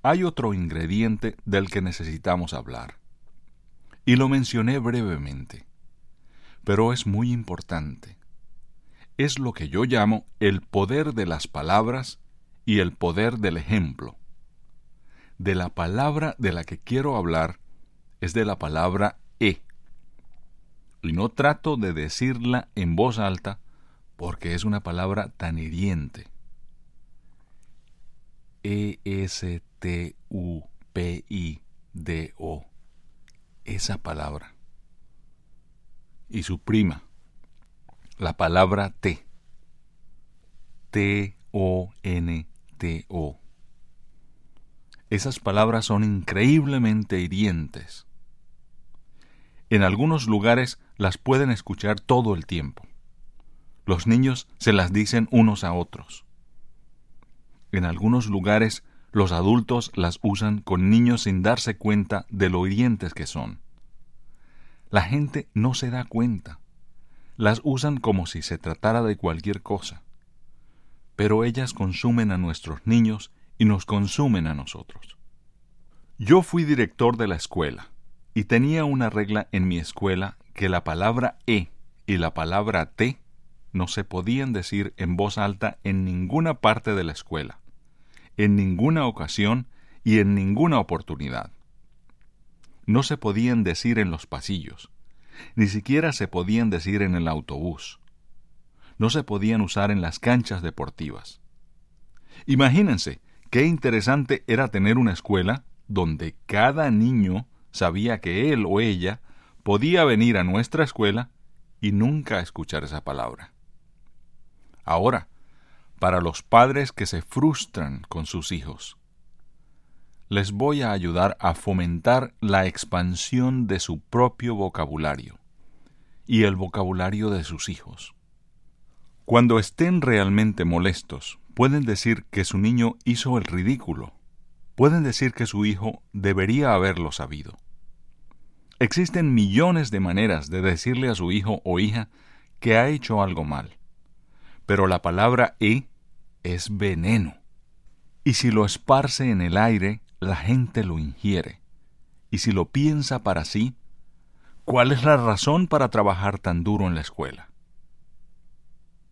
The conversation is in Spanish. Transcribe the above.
hay otro ingrediente del que necesitamos hablar. Y lo mencioné brevemente, pero es muy importante. Es lo que yo llamo el poder de las palabras y el poder del ejemplo. De la palabra de la que quiero hablar es de la palabra E. Y no trato de decirla en voz alta porque es una palabra tan hiriente. E-S-T-U-P-I-D-O. Esa palabra. Y su prima, la palabra T. T-O-N-T-O. Esas palabras son increíblemente hirientes. En algunos lugares las pueden escuchar todo el tiempo. Los niños se las dicen unos a otros. En algunos lugares los adultos las usan con niños sin darse cuenta de lo hirientes que son. La gente no se da cuenta. Las usan como si se tratara de cualquier cosa. Pero ellas consumen a nuestros niños y nos consumen a nosotros. Yo fui director de la escuela y tenía una regla en mi escuela que la palabra E y la palabra T no se podían decir en voz alta en ninguna parte de la escuela, en ninguna ocasión y en ninguna oportunidad. No se podían decir en los pasillos, ni siquiera se podían decir en el autobús. No se podían usar en las canchas deportivas. Imagínense qué interesante era tener una escuela donde cada niño sabía que él o ella podía venir a nuestra escuela y nunca escuchar esa palabra. Ahora, para los padres que se frustran con sus hijos, les voy a ayudar a fomentar la expansión de su propio vocabulario y el vocabulario de sus hijos. Cuando estén realmente molestos, pueden decir que su niño hizo el ridículo. Pueden decir que su hijo debería haberlo sabido. Existen millones de maneras de decirle a su hijo o hija que ha hecho algo mal. Pero la palabra E es veneno. Y si lo esparce en el aire, la gente lo ingiere. Y si lo piensa para sí, ¿cuál es la razón para trabajar tan duro en la escuela?